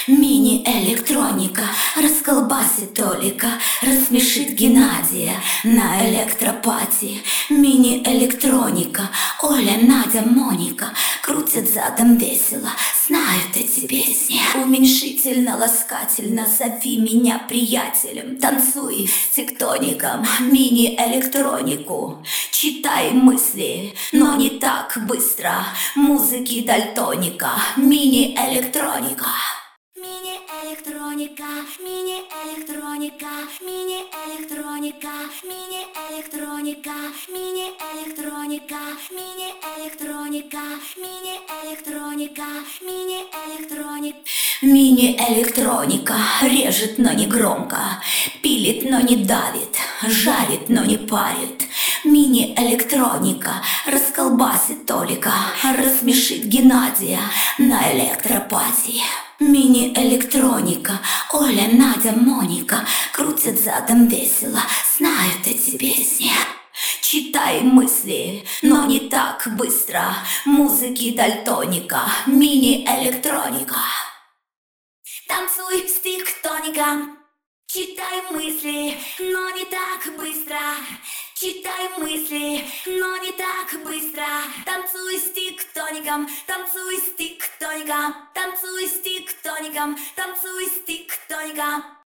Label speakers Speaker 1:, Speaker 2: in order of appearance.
Speaker 1: Мини-электроника расколбасит Толика, рассмешит Геннадия на электропати. Мини-электроника Оля, Надя, Моника крутят задом весело, знают эти песни. Уменьшительно-ласкательно зови меня приятелем, танцуй тектоником мини-электронику. Читай мысли, но не так быстро, музыки дальтоника, мини-электроника. Мини-электроника, мини-электроника, мини-электроника, мини-электроника, мини-электроника, мини-электроника, мини-электроника, мини-электроника. Мини-электроника режет, но не громко, пилит, но не давит, жарит, но не парит. Мини-электроника расколбасит Толика, рассмешит Геннадия на электропатии. Мини-электроника Оля, Надя, Моника крутят задом весело, знают эти песни. Читай мысли, но не так быстро, музыки дальтоника, мини-электроника. Танцуй с тектоником. Читай мысли, но не так быстро. Читай мысли, но не так быстро. Танцуй с тектоником, танцуй с тектоником, танцуй с тектоником, танцуй с тектоником.